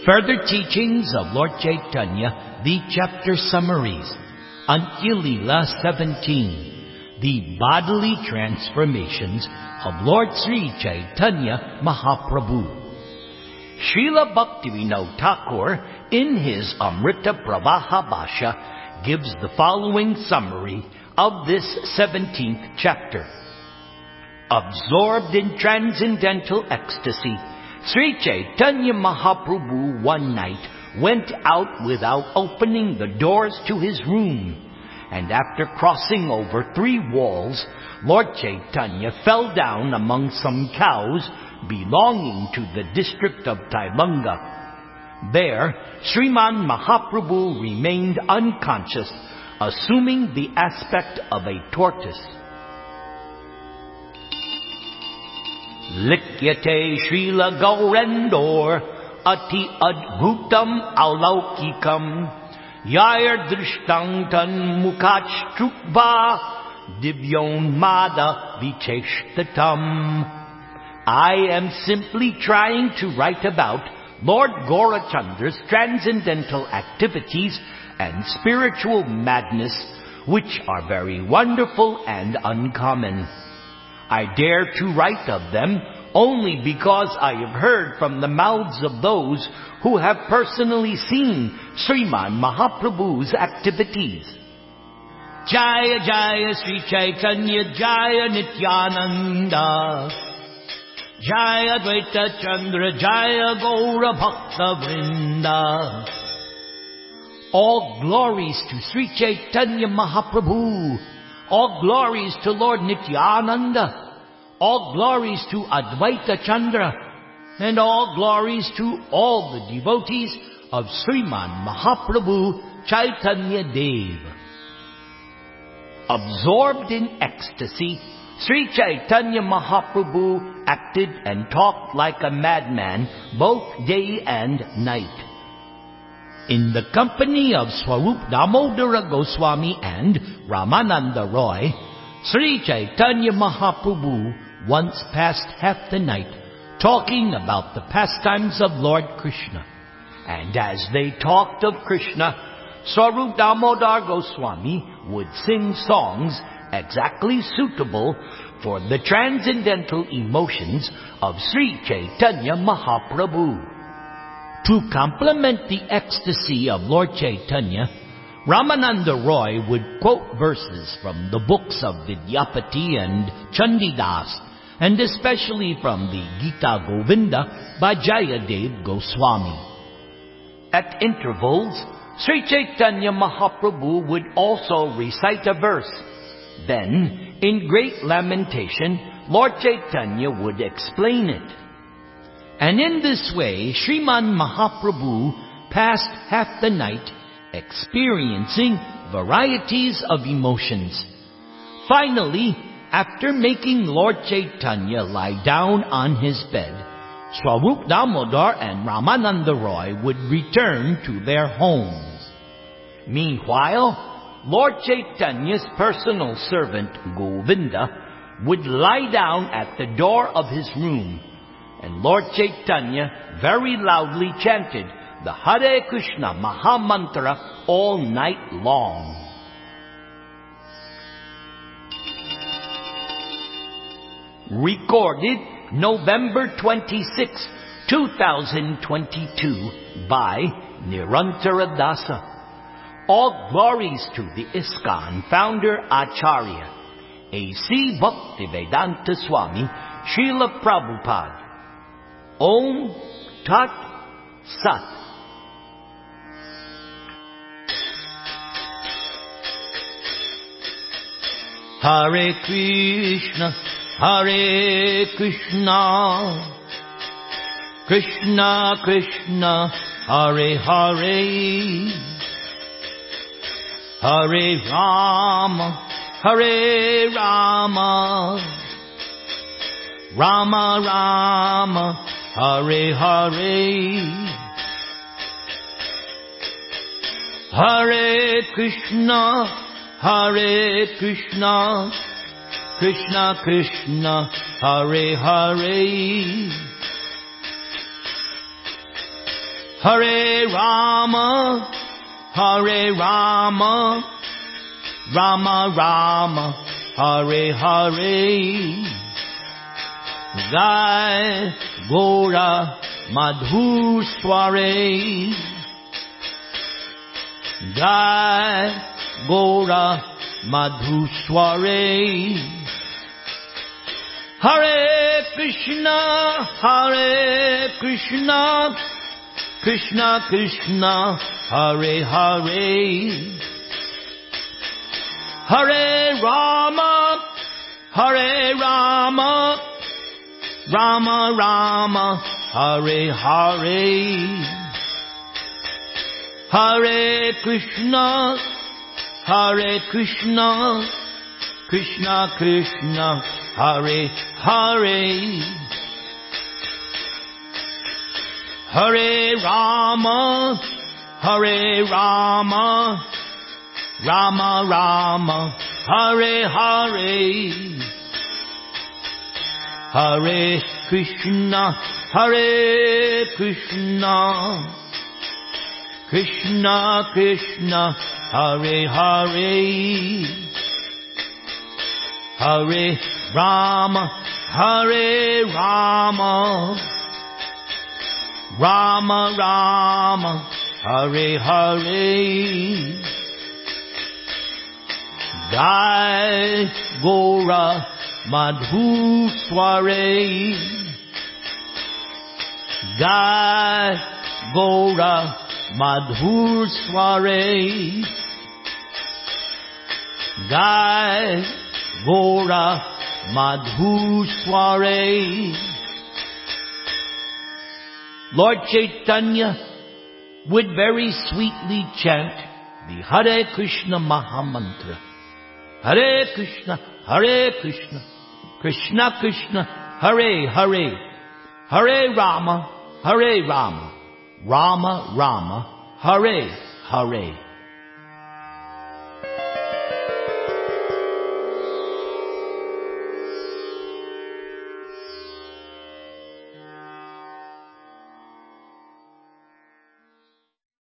Further teachings of Lord Chaitanya, the chapter summaries. Antya-lila 17, the bodily transformations of Lord Sri Chaitanya Mahaprabhu. Srila Bhaktivinoda Thakur, in his Amrita Pravaha Bhasha, gives the following summary of this 17th chapter. Absorbed in transcendental ecstasy, Sri Chaitanya Mahaprabhu one night went out without opening the doors to his room, and after crossing over 3 walls, Lord Chaitanya fell down among some cows belonging to the district of Tailanga. There, Sriman Mahaprabhu remained unconscious, assuming the aspect of a tortoise. Likyate Srila Gaurendor Ati Adbhutam Alaukikam Yair Drishtangtan Mukachtrukva Divyon Mada Vicheshtatam. I am simply trying to write about Lord Gaurachandra's transcendental activities and spiritual madness, which are very wonderful and uncommon. I dare to write of them only because I have heard from the mouths of those who have personally seen Sriman Mahaprabhu's activities. Jaya Jaya Sri Chaitanya Jaya Nityananda Jaya Dvaita Chandra Jaya Gaura Bhakta Vrinda. All glories to Sri Chaitanya Mahaprabhu. All glories to Lord Nityananda. All glories to Advaita Chandra. And all glories to all the devotees of Sriman Mahaprabhu Chaitanya Dev. Absorbed in ecstasy, Sri Chaitanya Mahaprabhu acted and talked like a madman both day and night. In the company of Swarup Damodara Goswami and Ramananda Roy, Sri Chaitanya Mahaprabhu once passed half the night talking about the pastimes of Lord Krishna. And as they talked of Krishna, Swarup Damodar Goswami would sing songs exactly suitable for the transcendental emotions of Sri Chaitanya Mahaprabhu. To complement the ecstasy of Lord Chaitanya, Ramananda Roy would quote verses from the books of Vidyapati and Chandidas, and especially from the Gita Govinda by Jayadev Goswami. At intervals, Sri Chaitanya Mahaprabhu would also recite a verse. Then, in great lamentation, Lord Chaitanya would explain it. And in this way, Sriman Mahaprabhu passed half the night experiencing varieties of emotions. Finally, after making Lord Chaitanya lie down on his bed, Swarup Damodar and Ramananda Roy would return to their homes. Meanwhile, Lord Chaitanya's personal servant Govinda would lie down at the door of his room, and Lord Chaitanya very loudly chanted the Hare Krishna Maha Mantra all night long. Recorded November 26, 2022 by Nirantara Dasa. All glories to the ISKCON founder Acharya A.C. Bhaktivedanta Swami Srila Prabhupada. Om Tat Sat. Hare Krishna, Hare Krishna, Krishna Krishna, Hare Hare, Hare Rama, Hare Rama, Rama Rama, Hare Hare, Hare Krishna, Hare Krishna, Krishna Krishna, Hare Hare, Hare Rama, Hare Rama, Rama Rama, Hare Hare. Jai Gora Madhusware, Jai Gora Madhusware. Hare Krishna, Krishna Krishna, Hare Hare. Hare Rama, Rama Rama, Hare Hare. Hare Krishna, Krishna Krishna, Hare Hare. Hare Rama, Rama Rama, Hare Hare. Hare Krishna, Krishna Krishna, Hare Hare. Hare Rama, Rama Rama, Hare Hare. Jai Gora Madhusware, Jai Gora Madhusware, Jai Gora Madhusware. Lord Chaitanya would very sweetly chant the Hare Krishna Mahamantra. Hare Krishna, Krishna Krishna, Hare Hare. Hare Rama, Rama Rama, Hare Hare.